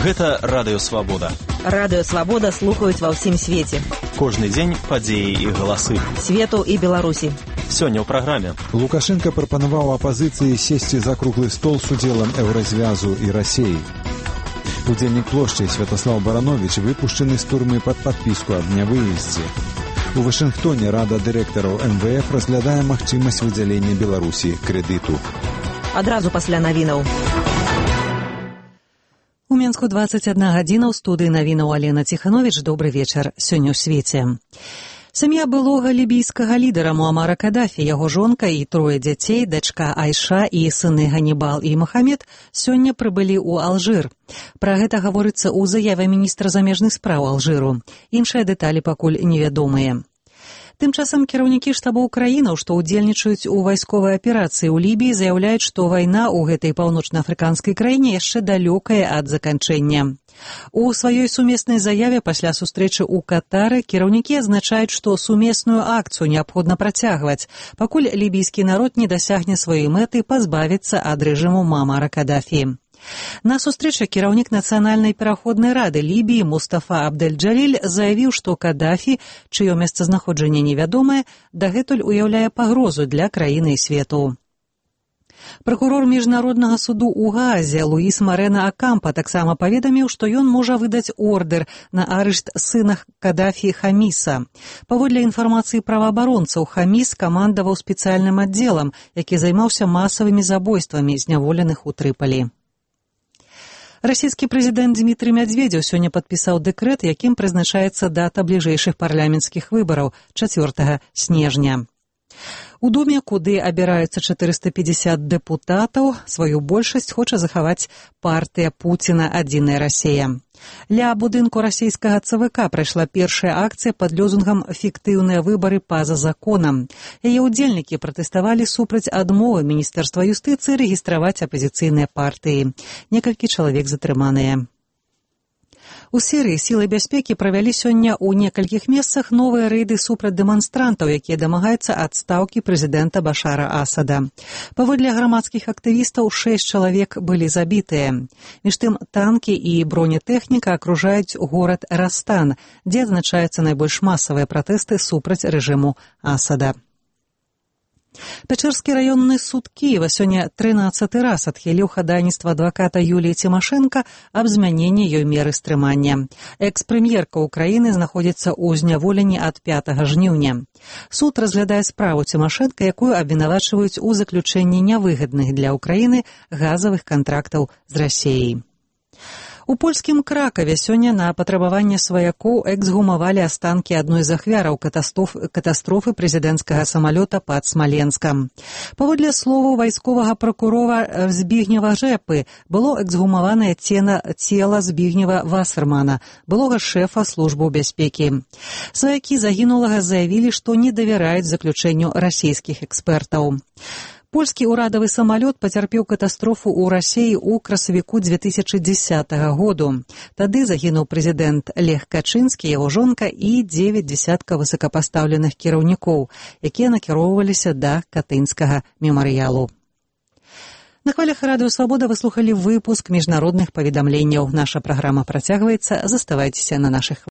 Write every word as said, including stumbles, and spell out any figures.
Гэта Радыё Свабода. Радыё Свабода слухаюць ва ўсім свеце. Кожны дзень падзеі і галасы. Свету і Беларусі. Сёння ў праграме. Лукашенко прапанаваў апазіцыі сесці за круглы стол з удзелам Еўразвязу і Расеі. Удзельнік плошчы Святаслав Баранович выпушчаны з турмы пад падпіску аб нявыездзе. У Вашынгтоне Рада дырэктараў эм вэ эф разглядае магчымасць выдзялення Беларусі крэдыту. Адразу пасля навінаў. У Менску дваццаць адна гадзіна, ў студыі навінаў Алена Ціхановіч. Добры вечар. Сёння ў свеце. Сям'я былога лібійскага лідара Муамара Кадафі, яго жонка і трое дзяцей, дачка Айша і сыны Ганібал і Мухаммед сёння прыбылі ў Алжыр. Пра гэта гаворыцца ў заяве міністра замежных спраў Алжыру. Іншыя дэталі пакуль невядомыя. Тым часам кіраўнікі штабоў краінаў, што ўдзельнічаюць у вайсковай аперацыі ў Лібіі, заяўляюць, што вайна ў гэтай паўночна-афрыканскай краіне яшчэ далёкая ад заканчэння. У сваёй сумеснай заяве пасля сустрэчы ў Катары кіраўнікі адзначаюць, што сумесную акцыю неабходна працягваць, пакуль лібійскі народ не дасягне сваёй мэты пазбавіцца ад рэжыму Муамара Кадафі. На сустрэчы кіраўнік Нацыянальнай пераходнай рады Лібіі Мустафа Абдэль-Джаліль заявіў, што Кадафі, чыё месцазнаходжанне невядомае, дагэтуль уяўляе пагрозу для краіны і свету. Пракурор міжнароднага суду ў Гаазе Луіс Марена Акампа таксама паведаміў, што ён можа выдаць ордэр на арышт сына Кадафі Хаміса. Паводле інфармацыі праваабаронцаў, Хаміс камандаваў спецыяльным аддзелам, які займаўся масавымі забойствамі зняволеных у Трыпалі. Расійскі прэзідэнт Дмітрый Мядзведзеў сёння падпісаў дэкрэт, якім прызначаецца дата бліжэйшых парламенцкіх выбараў чацвёртага снежня. У Думе, куды абіраюцца чатырыста пятьдесят дэпутатаў, сваю большасць хоча захаваць партыя Пуціна «Адзіная Расія». Ля будынку расійскага цэ вэ ка прайшла першая акцыя пад лозунгам «Фіктыўныя выбары па-за законам». Яе ўдзельнікі пратэставалі супраць адмовы Міністэрства юстыцыі рэгістраваць апазіцыйныя партыі. Некалькі чалавек затрыманыя. У Сірыі сілы бяспекі правялі сёння ў некалькіх месцах новыя рэйды супраць дэманстрантаў, якія дамагаюцца адстаўкі прэзідэнта Башара Асада. Паводле грамадскіх актывістаў, шэсць чалавек былі забітыя. Між тым, танкі і бронетэхніка акружаюць горад Растан, дзе адзначаюцца найбольш масавыя пратэсты супраць рэжыму Асада. Пячэрскі раённы суд Кіева сёння трынаццаты раз адхіліў хадайніцтва адваката Юліі Цімашэнка аб змяненні ёй меры стрымання. Экс-прэм'ерка ўкраіны знаходзіцца ў зняволенні ад пятага жніўня. Суд разглядае справу Цімашэнка, якую абвінавачваюць у заключэнні нявыгадных для ўкраіны газавых кантрактаў з Расеяй. У польскім Кракаве сёння на патрабаванне сваякоў эксгумавалі астанкі адной з ахвяраў катастрофы прэзідэнцкага самалёта пад Смаленскам. Паводле словаў вайсковага пракурора Збігнева Жэпы, было эксгумаванае цела Збігнева Вассермана, былога шэфа службы бяспекі. Сваякі загінулага заявілі, што не давяраюць заключэнню расійскіх экспертаў. Польскі ўрадавы самалёт пацярпеў катастрофу ў Расеі ў красавіку дзве тысячы дзесятага году. Тады загінуў прэзідэнт Лех Качынскі, яго жонка і дзевяць дзясяткаў высокапастаўленых кіраўнікоў, якія накіроўваліся да Катынскага мемарыялу. На хвалях Радыё Свабода вы слухалі выпуск міжнародных паведамленняў. Наша праграма працягваецца. Заставайцеся на нашых